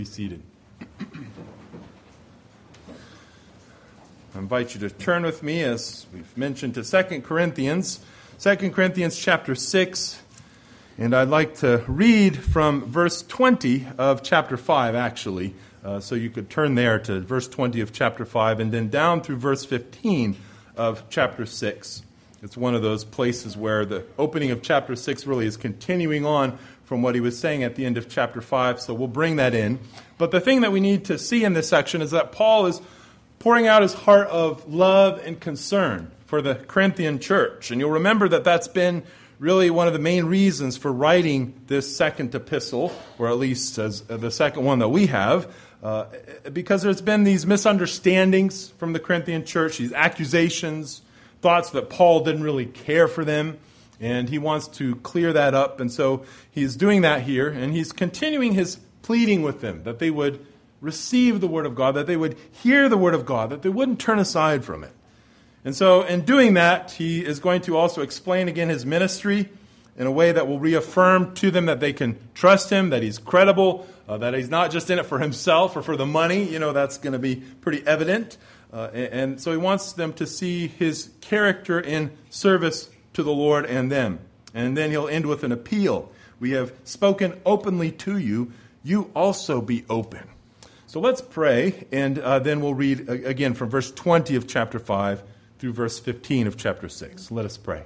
Be seated. I invite you to turn with me, as we've mentioned, to 2 Corinthians chapter 6. And I'd like to read from verse 20 of chapter 5, actually. So you could turn there to verse 20 of chapter 5 and then down through verse 15 of chapter 6. It's one of those places where the opening of chapter 6 really is continuing on from what he was saying at the end of chapter 5, so we'll bring that in. But the thing that we need to see in this section is that Paul is pouring out his heart of love and concern for the Corinthian church. And you'll remember that that's been really one of the main reasons for writing this second epistle, or at least as the second one that we have, because there's been these misunderstandings from the Corinthian church, these accusations, thoughts that Paul didn't really care for them. And he wants to clear that up. And so he's doing that here. And he's continuing his pleading with them that they would receive the Word of God, that they would hear the Word of God, that they wouldn't turn aside from it. And so in doing that, he is going to also explain again his ministry in a way that will reaffirm to them that they can trust him, that he's credible, that he's not just in it for himself or for the money. You know, that's going to be pretty evident. And so he wants them to see his character in service to the Lord and them. And then he'll end with an appeal. We have spoken openly to you. You also be open. So let's pray, and then we'll read again from verse 20 of chapter 5 through verse 15 of chapter 6. Let us pray.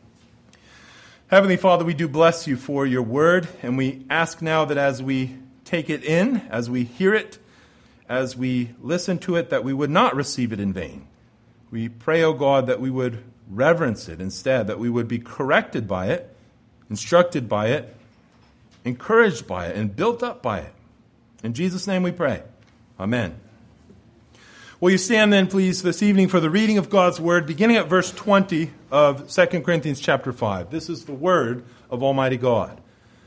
Heavenly Father, we do bless you for your word, and we ask now that as we take it in, as we hear it, as we listen to it, that we would not receive it in vain. We pray, O God, that we would reverence it instead, that we would be corrected by it, instructed by it, encouraged by it, and built up by it. In Jesus' name we pray. Amen. Will you stand then, please, this evening for the reading of God's Word, beginning at verse 20 of 2 Corinthians chapter 5. This is the Word of Almighty God.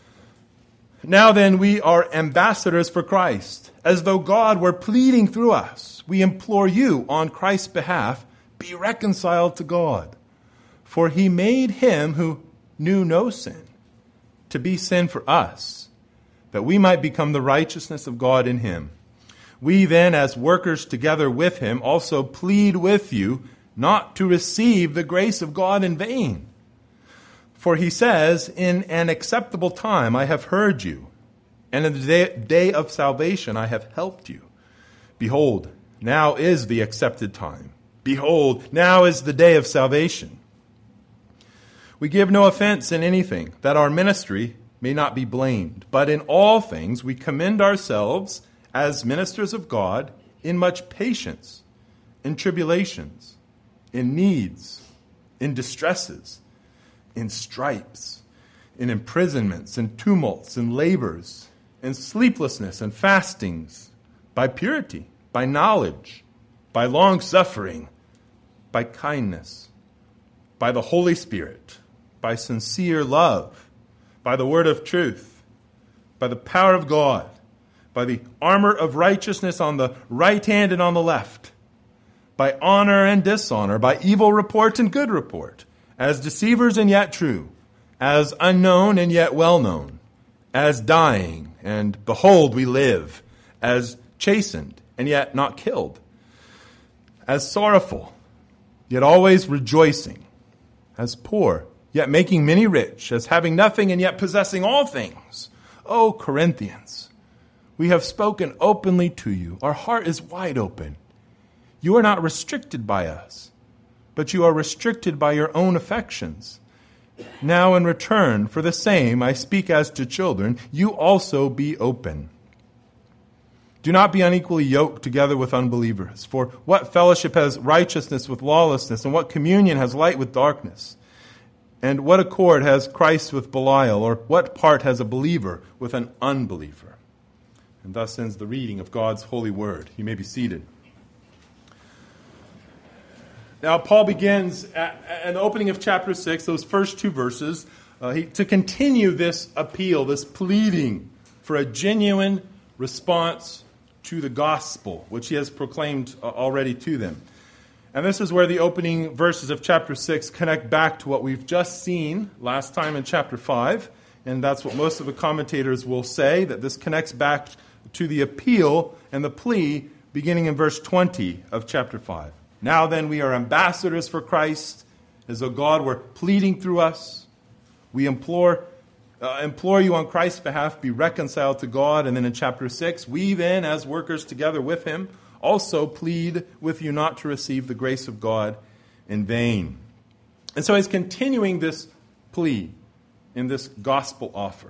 Now then, we are ambassadors for Christ, as though God were pleading through us. We implore you on Christ's behalf, be reconciled to God. For he made him who knew no sin to be sin for us, that we might become the righteousness of God in him. We then, as workers together with him, also plead with you not to receive the grace of God in vain. For he says, in an acceptable time I have heard you, and in the day of salvation I have helped you. Behold, now is the accepted time. Behold, now is the day of salvation. We give no offense in anything, that our ministry may not be blamed. But in all things we commend ourselves as ministers of God in much patience, in tribulations, in needs, in distresses, in stripes, in imprisonments, in tumults, in labors, in sleeplessness, and fastings, by purity, by knowledge, by long-suffering, by kindness, by the Holy Spirit, by sincere love, by the word of truth, by the power of God, by the armor of righteousness on the right hand and on the left, by honor and dishonor, by evil report and good report, as deceivers and yet true, as unknown and yet well known, as dying, and behold, we live, as chastened and yet not killed, as sorrowful, yet always rejoicing, as poor, yet making many rich, as having nothing and yet possessing all things. O Corinthians, we have spoken openly to you. Our heart is wide open. You are not restricted by us, but you are restricted by your own affections. Now in return, for the same, I speak as to children, you also be open. Do not be unequally yoked together with unbelievers. For what fellowship has righteousness with lawlessness, and what communion has light with darkness? And what accord has Christ with Belial, or what part has a believer with an unbeliever? And thus ends the reading of God's holy word. You may be seated. Now, Paul begins at the opening of chapter 6, those first two verses, to continue this appeal, this pleading for a genuine response to the gospel, which he has proclaimed already to them. And this is where the opening verses of chapter 6 connect back to what we've just seen last time in chapter 5. And that's what most of the commentators will say, that this connects back to the appeal and the plea beginning in verse 20 of chapter 5. Now then, we are ambassadors for Christ, as though God were pleading through us. We implore you on Christ's behalf, be reconciled to God. And then in chapter 6, we then, as workers together with him, also plead with you not to receive the grace of God in vain. And so he's continuing this plea in this gospel offer.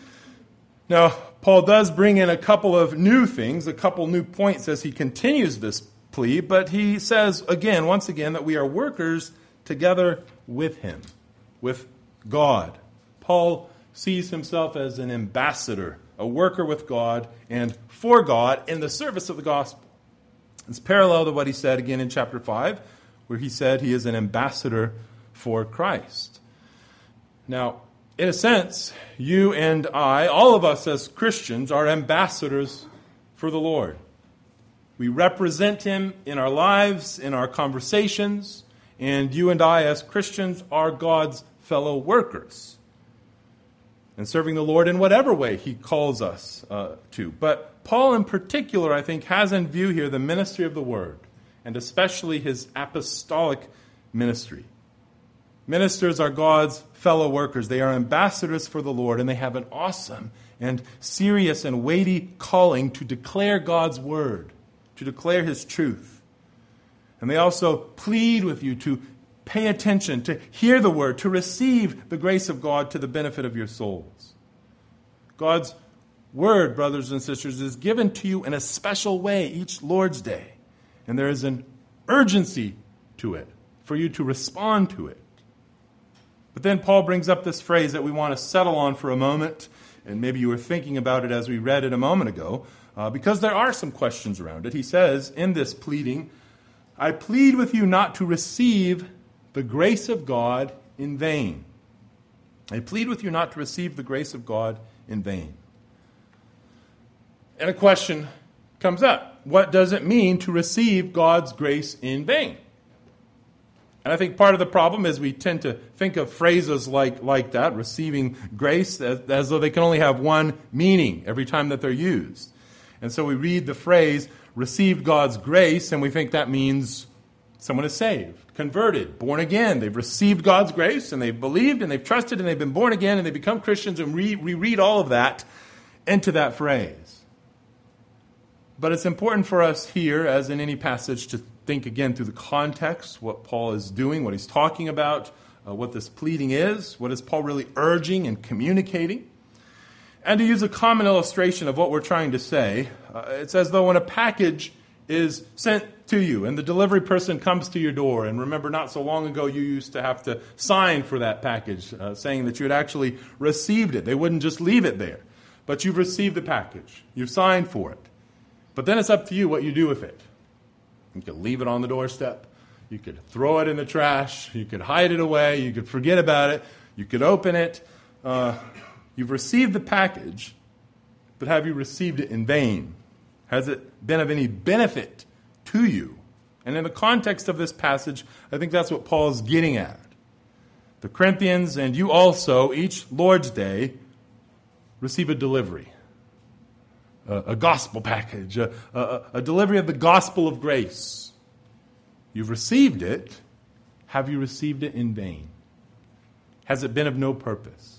Now, Paul does bring in a couple of new things, a couple new points as he continues this plea, but he says again, once again, that we are workers together with him, with God. Paul sees himself as an ambassador, a worker with God and for God in the service of the gospel. It's parallel to what he said again in chapter 5, where he said he is an ambassador for Christ. Now, in a sense, you and I, all of us as Christians, are ambassadors for the Lord. We represent him in our lives, in our conversations, and you and I as Christians are God's fellow workers and serving the Lord in whatever way he calls us to. But Paul in particular, I think, has in view here the ministry of the word, and especially his apostolic ministry. Ministers are God's fellow workers. They are ambassadors for the Lord, and they have an awesome and serious and weighty calling to declare God's word, to declare his truth. And they also plead with you to pay attention, to hear the word, to receive the grace of God to the benefit of your souls. God's word, brothers and sisters, is given to you in a special way each Lord's Day. And there is an urgency to it for you to respond to it. But then Paul brings up this phrase that we want to settle on for a moment, and maybe you were thinking about it as we read it a moment ago, because there are some questions around it. He says in this pleading, I plead with you not to receive the grace of God in vain. I plead with you not to receive the grace of God in vain. And a question comes up. What does it mean to receive God's grace in vain? And I think part of the problem is we tend to think of phrases like that, receiving grace, as though they can only have one meaning every time that they're used. And so we read the phrase, received God's grace, and we think that means someone is saved, converted, born again. They've received God's grace, and they've believed, and they've trusted, and they've been born again, and they become Christians, and we read all of that into that phrase. But it's important for us here, as in any passage, to think again through the context, what Paul is doing, what he's talking about, what this pleading is, what is Paul really urging and communicating. And to use a common illustration of what we're trying to say, it's as though when a package is sent to you and the delivery person comes to your door, and remember not so long ago you used to have to sign for that package, saying that you had actually received it. They wouldn't just leave it there. But you've received the package. You've signed for it. But then it's up to you what you do with it. You could leave it on the doorstep. You could throw it in the trash. You could hide it away. You could forget about it. You could open it. You've received the package, but have you received it in vain? Has it been of any benefit to you? And in the context of this passage, I think that's what Paul is getting at. The Corinthians and you also, each Lord's Day, receive a delivery. A gospel package, a delivery of the gospel of grace. You've received it. Have you received it in vain? Has it been of no purpose?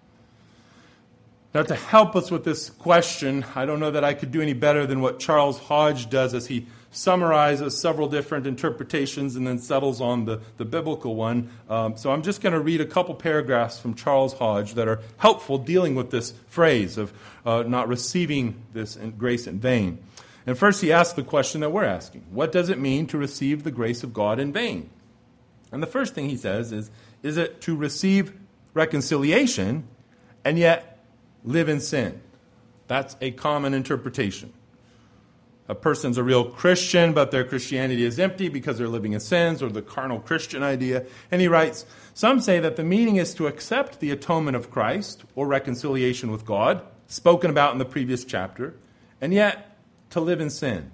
Now, to help us with this question, I don't know that I could do any better than what Charles Hodge does as he summarizes several different interpretations and then settles on the biblical one. So I'm just going to read a couple paragraphs from Charles Hodge that are helpful dealing with this phrase of not receiving this grace in vain. And first he asks the question that we're asking. What does it mean to receive the grace of God in vain? And the first thing he says is it to receive reconciliation and yet live in sin? That's a common interpretation. A person's a real Christian, but their Christianity is empty because they're living in sins, or the carnal Christian idea. And he writes, some say that the meaning is to accept the atonement of Christ, or reconciliation with God, spoken about in the previous chapter, and yet to live in sin.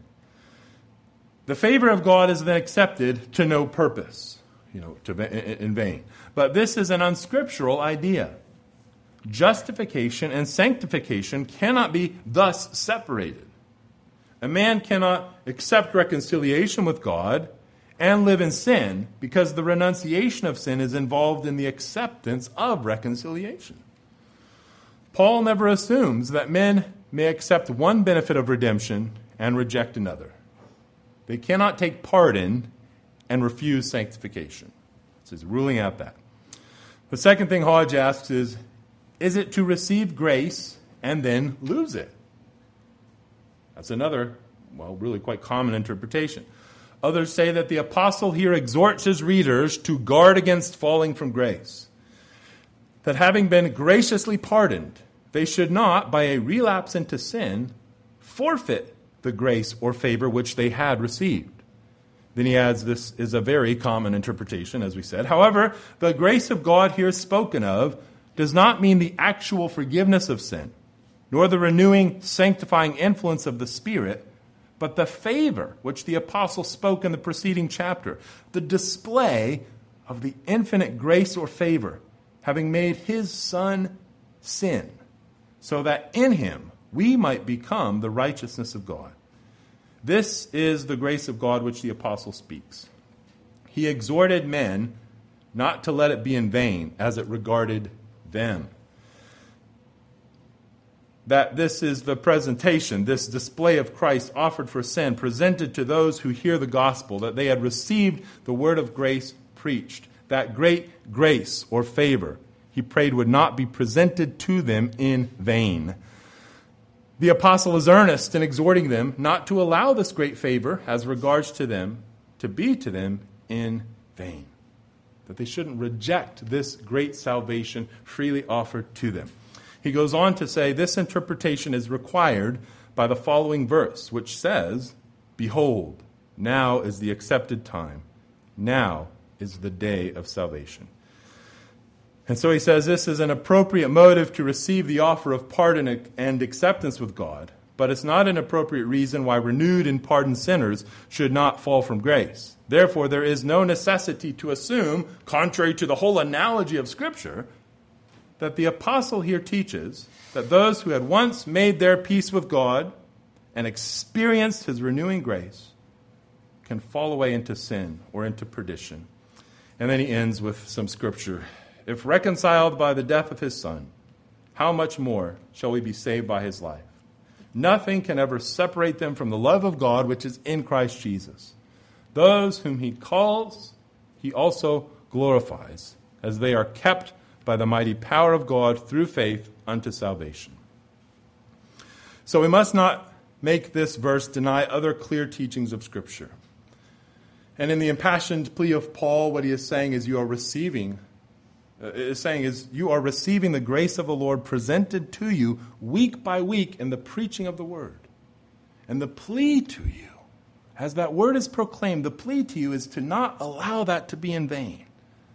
The favor of God is then accepted to no purpose, in vain. But this is an unscriptural idea. justification and sanctification cannot be thus separated. A man cannot accept reconciliation with God and live in sin because the renunciation of sin is involved in the acceptance of reconciliation. Paul never assumes that men may accept one benefit of redemption and reject another. They cannot take part in and refuse sanctification. So he's ruling out that. The second thing Hodge asks is it to receive grace and then lose it? That's another, really quite common interpretation. Others say that the apostle here exhorts his readers to guard against falling from grace. That having been graciously pardoned, they should not, by a relapse into sin, forfeit the grace or favor which they had received. Then he adds, this is a very common interpretation, as we said. However, the grace of God here spoken of does not mean the actual forgiveness of sin, nor the renewing, sanctifying influence of the Spirit, but the favor which the apostle spoke in the preceding chapter, the display of the infinite grace or favor, having made his Son sin, so that in him we might become the righteousness of God. This is the grace of God which the apostle speaks. He exhorted men not to let it be in vain as it regarded them. That this is the presentation, this display of Christ offered for sin, presented to those who hear the gospel, that they had received the word of grace preached. That great grace or favor, he prayed, would not be presented to them in vain. The apostle is earnest in exhorting them not to allow this great favor as regards to them to be to them in vain. That they shouldn't reject this great salvation freely offered to them. He goes on to say this interpretation is required by the following verse, which says, "Behold, now is the accepted time. Now is the day of salvation." And so he says this is an appropriate motive to receive the offer of pardon and acceptance with God, but it's not an appropriate reason why renewed and pardoned sinners should not fall from grace. Therefore, there is no necessity to assume, contrary to the whole analogy of Scripture, that the apostle here teaches that those who had once made their peace with God and experienced his renewing grace can fall away into sin or into perdition. And then he ends with some Scripture. If reconciled by the death of his Son, how much more shall we be saved by his life? Nothing can ever separate them from the love of God which is in Christ Jesus. Those whom he calls, he also glorifies, as they are kept by the mighty power of God through faith unto salvation. So we must not make this verse deny other clear teachings of Scripture. And in the impassioned plea of Paul, what he is saying is you are receiving the grace of the Lord presented to you week by week in the preaching of the word. And the plea to you, as that word is proclaimed, the plea to you is to not allow that to be in vain.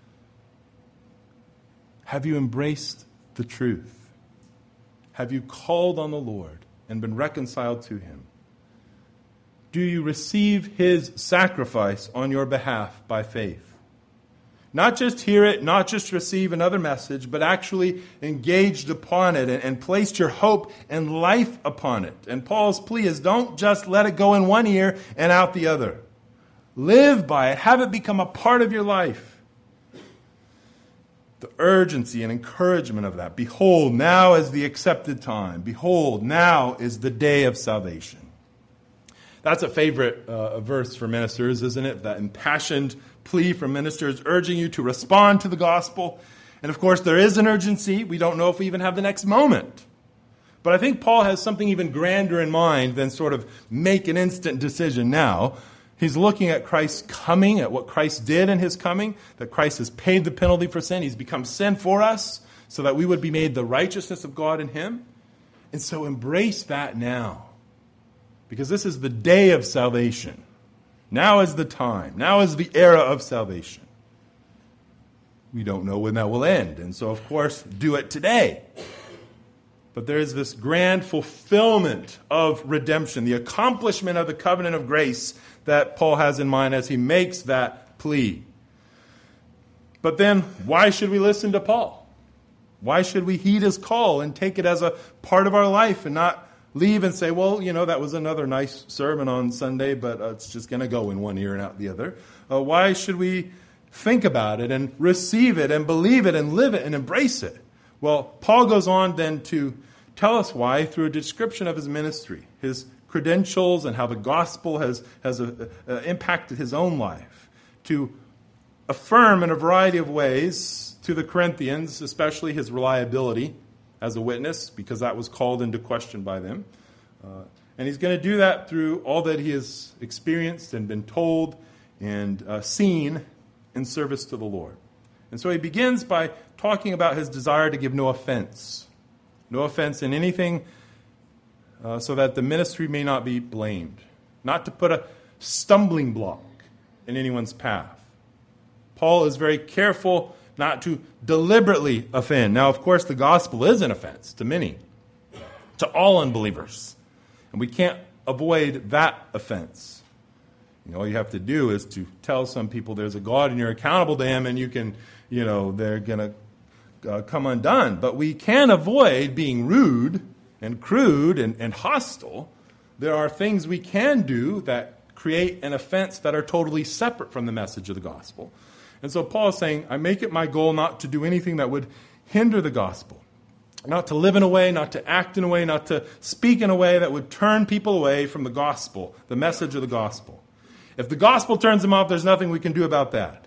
Have you embraced the truth? Have you called on the Lord and been reconciled to him? Do you receive his sacrifice on your behalf by faith? Not just hear it, not just receive another message, but actually engaged upon it and placed your hope and life upon it. And Paul's plea is don't just let it go in one ear and out the other. Live by it. Have it become a part of your life. The urgency and encouragement of that. Behold, now is the accepted time. Behold, now is the day of salvation. That's a favorite verse for ministers, isn't it? That impassioned plea from ministers urging you to respond to the gospel. And of course, there is an urgency. We don't know if we even have the next moment. But I think Paul has something even grander in mind than sort of make an instant decision now. He's looking at Christ's coming, at what Christ did in his coming, that Christ has paid the penalty for sin. He's become sin for us so that we would be made the righteousness of God in him. And so embrace that now. Because this is the day of salvation. Now is the time. Now is the era of salvation. We don't know when that will end. And so, of course, do it today. But there is this grand fulfillment of redemption, the accomplishment of the covenant of grace that Paul has in mind as he makes that plea. But then, why should we listen to Paul? Why should we heed his call and take it as a part of our life and not leave and say, well, that was another nice sermon on Sunday, but it's just going to go in one ear and out the other? Why should we think about it and receive it and believe it and live it and embrace it? Well, Paul goes on then to tell us why through a description of his ministry, his credentials, and how the gospel has impacted his own life, to affirm in a variety of ways to the Corinthians, especially his reliability as a witness, because that was called into question by them. And he's going to do that through all that he has experienced and been told and seen in service to the Lord. And so he begins by talking about his desire to give no offense in anything, so that the ministry may not be blamed, not to put a stumbling block in anyone's path. Paul is very careful not to deliberately offend. Now, of course, the gospel is an offense to many, to all unbelievers. And we can't avoid that offense. All you have to do is to tell some people there's a God and you're accountable to him, and you can, they're going to come undone. But we can avoid being rude and crude and hostile. There are things we can do that create an offense that are totally separate from the message of the gospel. And so Paul is saying, I make it my goal not to do anything that would hinder the gospel, not to live in a way, not to act in a way, not to speak in a way that would turn people away from the gospel, the message of the gospel. If the gospel turns them off, there's nothing we can do about that.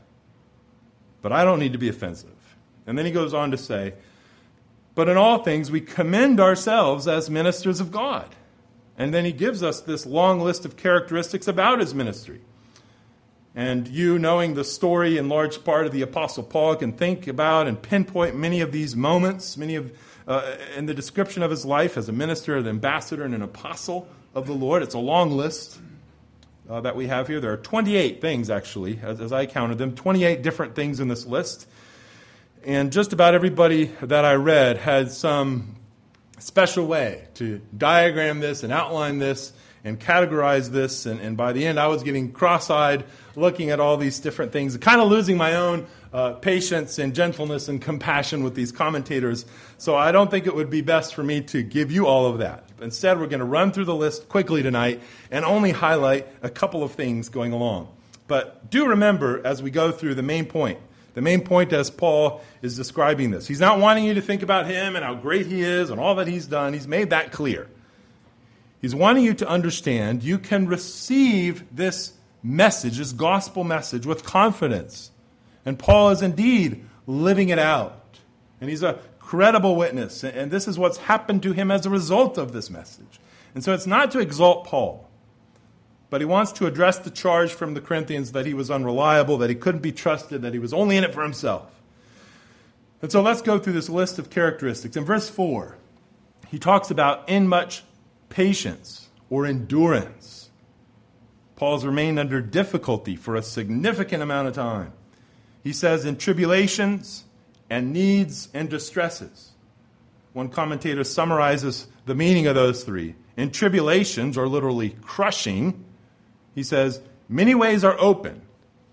But I don't need to be offensive. And then he goes on to say, but in all things we commend ourselves as ministers of God. And then he gives us this long list of characteristics about his ministry. And you, knowing the story in large part of the Apostle Paul, can think about and pinpoint many of these moments, in the description of his life as a minister, an ambassador, and an apostle of the Lord. It's a long list that we have here. There are 28 things, actually, as I counted them, 28 different things in this list. And just about everybody that I read had some special way to diagram this and outline this and categorize this. And by the end, I was getting cross-eyed looking at all these different things, kind of losing my own patience and gentleness and compassion with these commentators. So I don't think it would be best for me to give you all of that. Instead, we're going to run through the list quickly tonight and only highlight a couple of things going along. But do remember, as we go through the main point as Paul is describing this, he's not wanting you to think about him and how great he is and all that he's done. He's made that clear. He's wanting you to understand you can receive this message, this gospel message, with confidence. And Paul is indeed living it out. And he's a credible witness. And this is what's happened to him as a result of this message. And so it's not to exalt Paul, but he wants to address the charge from the Corinthians that he was unreliable, that he couldn't be trusted, that he was only in it for himself. And so let's go through this list of characteristics. In verse 4, he talks about in much patience or endurance. Paul's remained under difficulty for a significant amount of time. He says in tribulations and needs and distresses. One commentator summarizes the meaning of those three. In tribulations, or literally crushing, he says, many ways are open,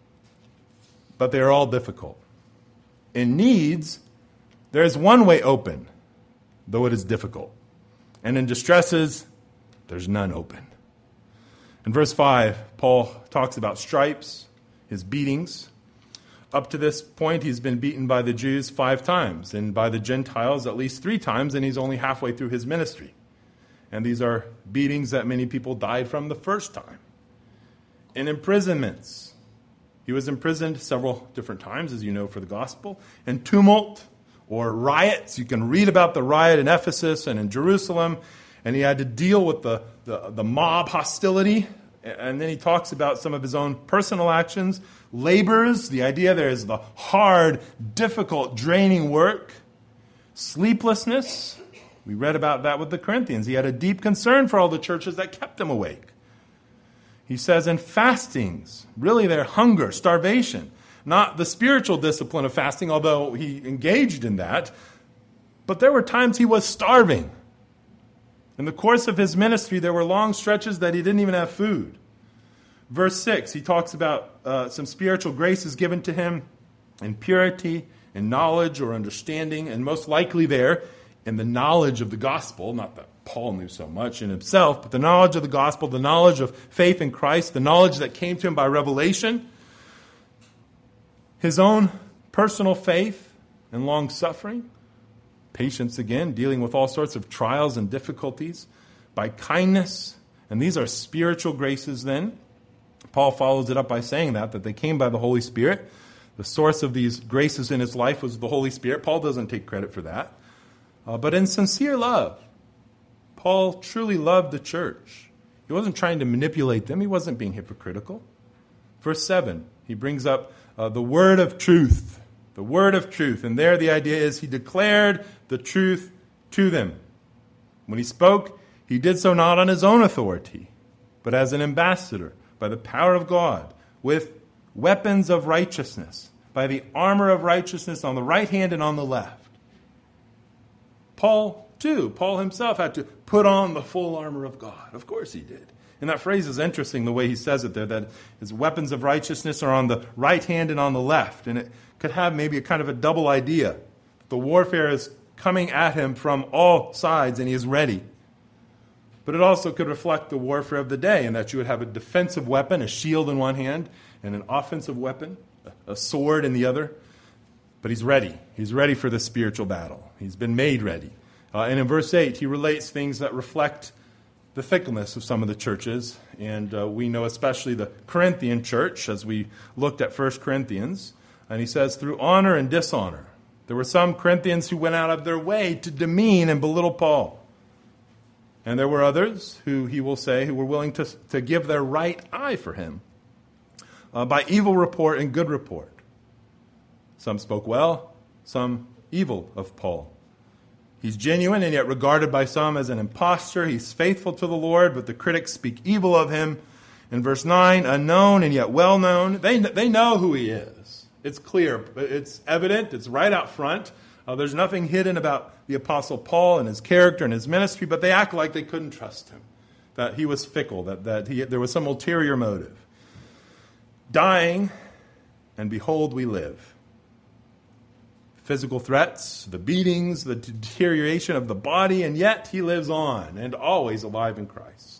but they are all difficult. In needs, there is one way open, though it is difficult. And in distresses, there's none open. In verse 5, Paul talks about stripes, his beatings. Up to this point, he's been beaten by the Jews 5 times, and by the Gentiles at least 3 times, and he's only halfway through his ministry. And these are beatings that many people died from the first time. In imprisonments, he was imprisoned several different times, as you know, for the gospel. In tumult or riots, you can read about the riot in Ephesus and in Jerusalem, and he had to deal with the mob hostility. And then he talks about some of his own personal actions. Labors, the idea there is the hard, difficult, draining work. Sleeplessness, we read about that with the Corinthians. He had a deep concern for all the churches that kept him awake. He says in fastings, really their hunger, starvation, not the spiritual discipline of fasting, although he engaged in that, but there were times he was starving. In the course of his ministry, there were long stretches that he didn't even have food. Verse 6, he talks about some spiritual graces given to him in purity, in knowledge or understanding, and most likely there in the knowledge of the gospel, not that Paul knew so much in himself, but the knowledge of the gospel, the knowledge of faith in Christ, the knowledge that came to him by revelation, his own personal faith and long-suffering, patience again, dealing with all sorts of trials and difficulties, by kindness, and these are spiritual graces then. Paul follows it up by saying that they came by the Holy Spirit. The source of these graces in his life was the Holy Spirit. Paul doesn't take credit for that. But in sincere love, Paul truly loved the church. He wasn't trying to manipulate them. He wasn't being hypocritical. Verse 7, he brings up the word of truth. The word of truth. And there the idea is he declared the truth to them. When he spoke, he did so not on his own authority, but as an ambassador, by the power of God, with weapons of righteousness, by the armor of righteousness on the right hand and on the left. Paul himself had to put on the full armor of God. Of course he did. And that phrase is interesting, the way he says it there, that his weapons of righteousness are on the right hand and on the left. And it could have maybe a kind of a double idea. The warfare is coming at him from all sides and he is ready. But it also could reflect the warfare of the day, in that you would have a defensive weapon, a shield in one hand, and an offensive weapon, a sword in the other. But he's ready. He's ready for the spiritual battle. He's been made ready. And in verse 8, he relates things that reflect the fickleness of some of the churches. And we know especially the Corinthian church, as we looked at 1 Corinthians. And he says, through honor and dishonor. There were some Corinthians who went out of their way to demean and belittle Paul. And there were others who, he will say, who were willing to give their right eye for him by evil report and good report. Some spoke well, some evil of Paul. He's genuine and yet regarded by some as an impostor. He's faithful to the Lord, but the critics speak evil of him. In verse 9, unknown and yet well known. They know who he is. It's clear. It's evident. It's right out front. There's nothing hidden about the Apostle Paul and his character and his ministry, but they act like they couldn't trust him, that he was fickle, that there was some ulterior motive. Dying, and behold, we live. Physical threats, the beatings, the deterioration of the body, and yet he lives on and always alive in Christ.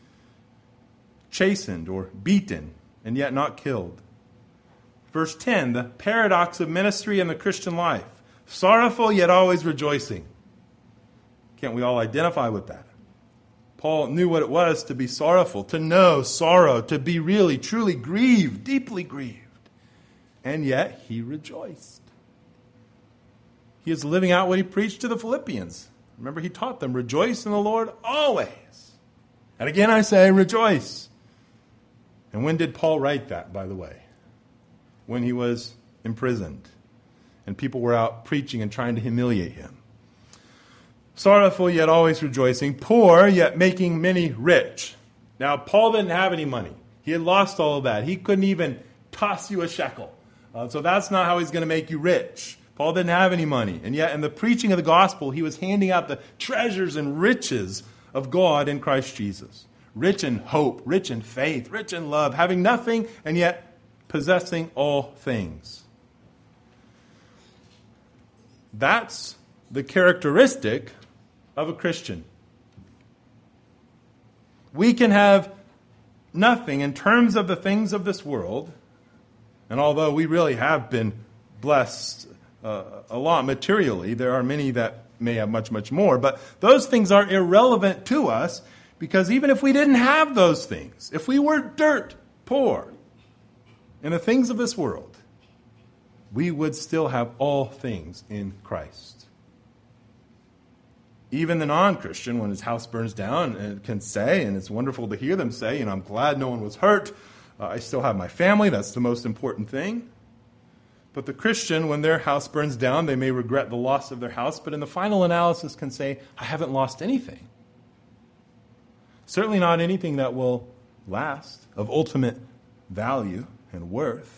Chastened or beaten, and yet not killed. Verse 10, the paradox of ministry and the Christian life. Sorrowful, yet always rejoicing. Can't we all identify with that? Paul knew what it was to be sorrowful, to know sorrow, to be really, truly grieved, deeply grieved. And yet he rejoiced. He is living out what he preached to the Philippians. Remember, he taught them, rejoice in the Lord always. And again I say, rejoice. And when did Paul write that, by the way? When he was imprisoned. And people were out preaching and trying to humiliate him. Sorrowful, yet always rejoicing. Poor, yet making many rich. Now, Paul didn't have any money. He had lost all of that. He couldn't even toss you a shekel. So that's not how he's going to make you rich. Paul didn't have any money. And yet, in the preaching of the gospel, he was handing out the treasures and riches of God in Christ Jesus. Rich in hope, rich in faith, rich in love, having nothing and yet possessing all things. That's the characteristic of a Christian. We can have nothing in terms of the things of this world, and although we really have been blessed a lot materially, there are many that may have much, much more, but those things are irrelevant to us, because even if we didn't have those things, if we were dirt poor in the things of this world, we would still have all things in Christ. Even the non-Christian, when his house burns down, can say, and it's wonderful to hear them say, I'm glad no one was hurt. I still have my family. That's the most important thing. But the Christian, when their house burns down, they may regret the loss of their house, but in the final analysis can say, I haven't lost anything. Certainly not anything that will last, of ultimate value and worth.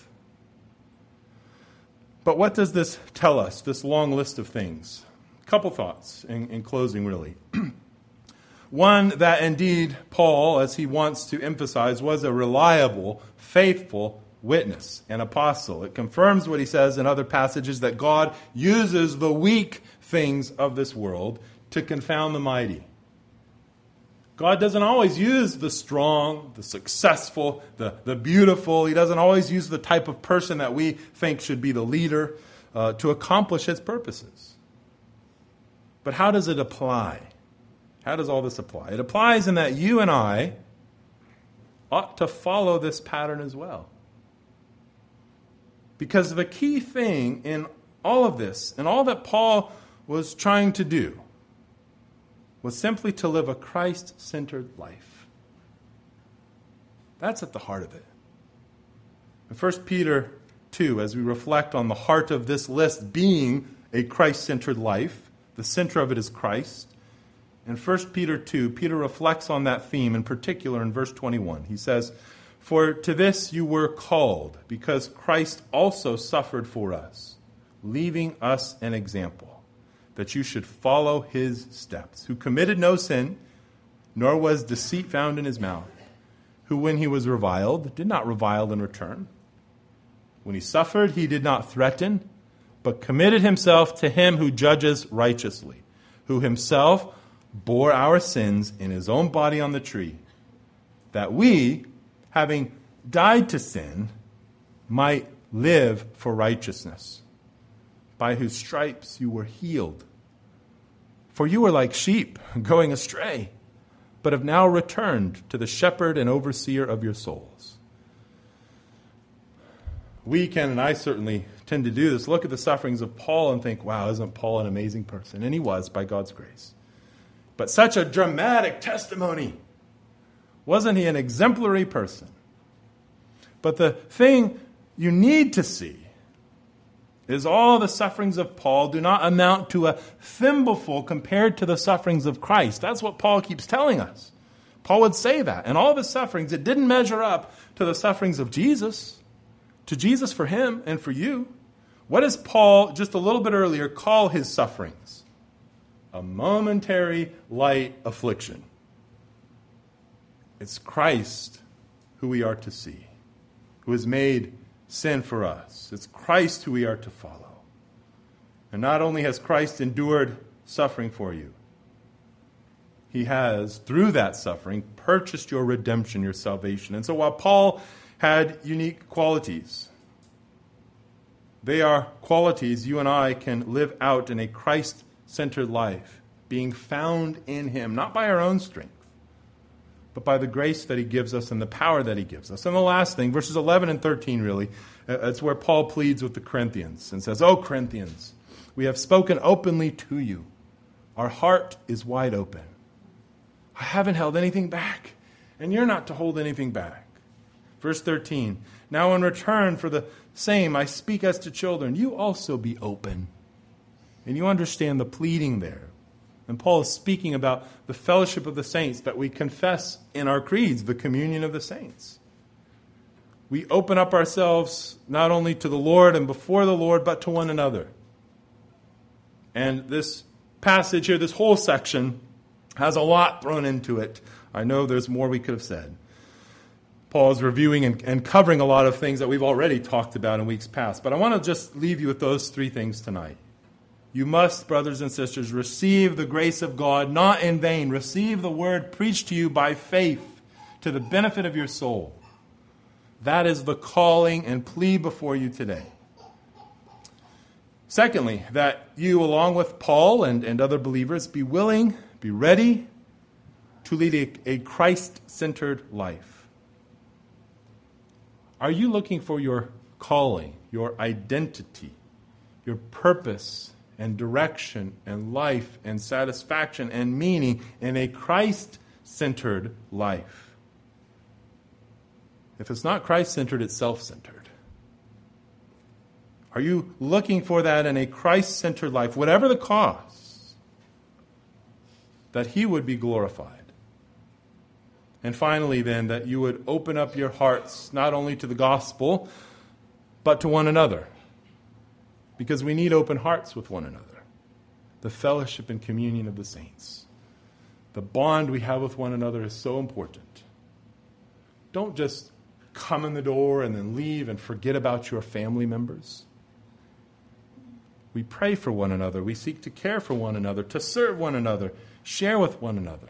But what does this tell us, this long list of things? A couple thoughts in closing, really. One, that indeed Paul, as he wants to emphasize, was a reliable, faithful witness and apostle. It confirms what he says in other passages, that God uses the weak things of this world to confound the mighty. God doesn't always use the strong, the successful, the beautiful. He doesn't always use the type of person that we think should be the leader to accomplish his purposes. But how does it apply? How does all this apply? It applies in that you and I ought to follow this pattern as well. Because the key thing in all of this, and all that Paul was trying to do, was simply to live a Christ-centered life. That's at the heart of it. In 1 Peter 2, as we reflect on the heart of this list being a Christ-centered life, the center of it is Christ. In 1 Peter 2, Peter reflects on that theme in particular in verse 21. He says, "For to this you were called, because Christ also suffered for us, leaving us an example, that you should follow his steps, who committed no sin, nor was deceit found in his mouth, who when he was reviled, did not revile in return. When he suffered, he did not threaten, but committed himself to him who judges righteously, who himself bore our sins in his own body on the tree, that we, having died to sin, might live for righteousness, by whose stripes you were healed. For you were like sheep going astray, but have now returned to the shepherd and overseer of your souls." We can, and I certainly tend to do this, look at the sufferings of Paul and think, wow, isn't Paul an amazing person? And he was, by God's grace. But such a dramatic testimony. Wasn't he an exemplary person? But the thing you need to see is all the sufferings of Paul do not amount to a thimbleful compared to the sufferings of Christ. That's what Paul keeps telling us. Paul would say that. And all of his sufferings, it didn't measure up to the sufferings of Jesus, to Jesus for him and for you. What does Paul, just a little bit earlier, call his sufferings? A momentary light affliction. It's Christ who we are to see, who has made sin for us. It's Christ who we are to follow. And not only has Christ endured suffering for you, he has, through that suffering, purchased your redemption, your salvation. And so while Paul had unique qualities, they are qualities you and I can live out in a Christ-centered life, being found in him, not by our own strength, but by the grace that he gives us and the power that he gives us. And the last thing, verses 11 and 13 really, it's where Paul pleads with the Corinthians and says, "O Corinthians, we have spoken openly to you. Our heart is wide open. I haven't held anything back, and you're not to hold anything back." Verse 13, "Now in return for the same I speak as to children, you also be open." And you understand the pleading there. And Paul is speaking about the fellowship of the saints that we confess in our creeds, the communion of the saints. We open up ourselves not only to the Lord and before the Lord, but to one another. And this passage here, this whole section, has a lot thrown into it. I know there's more we could have said. Paul is reviewing and covering a lot of things that we've already talked about in weeks past. But I want to just leave you with those three things tonight. You must, brothers and sisters, receive the grace of God, not in vain. Receive the word preached to you by faith to the benefit of your soul. That is the calling and plea before you today. Secondly, that you, along with Paul and other believers, be willing, be ready to lead a Christ-centered life. Are you looking for your calling, your identity, your purpose and direction and life and satisfaction and meaning in a Christ-centered life? If it's not Christ-centered, it's self-centered. Are you looking for that in a Christ-centered life, whatever the cost, that he would be glorified? And finally, then, that you would open up your hearts not only to the gospel, but to one another. Because we need open hearts with one another. The fellowship and communion of the saints. The bond we have with one another is so important. Don't just come in the door and then leave and forget about your family members. We pray for one another. We seek to care for one another, to serve one another, share with one another.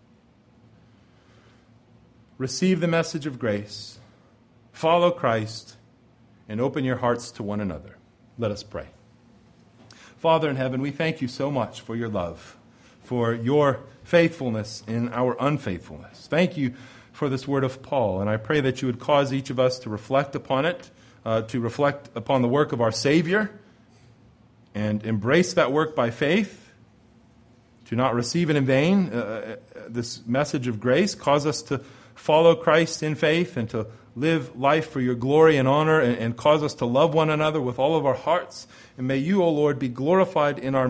Receive the message of grace, follow Christ, and open your hearts to one another. Let us pray. Father in heaven, we thank you so much for your love, for your faithfulness in our unfaithfulness. Thank you for this word of Paul, and I pray that you would cause each of us to reflect upon it, to reflect upon the work of our Savior, and embrace that work by faith, to not receive it in vain. This message of grace, cause us to follow Christ in faith and to live life for your glory and honor, and cause us to love one another with all of our hearts. And may you, O Lord, be glorified in our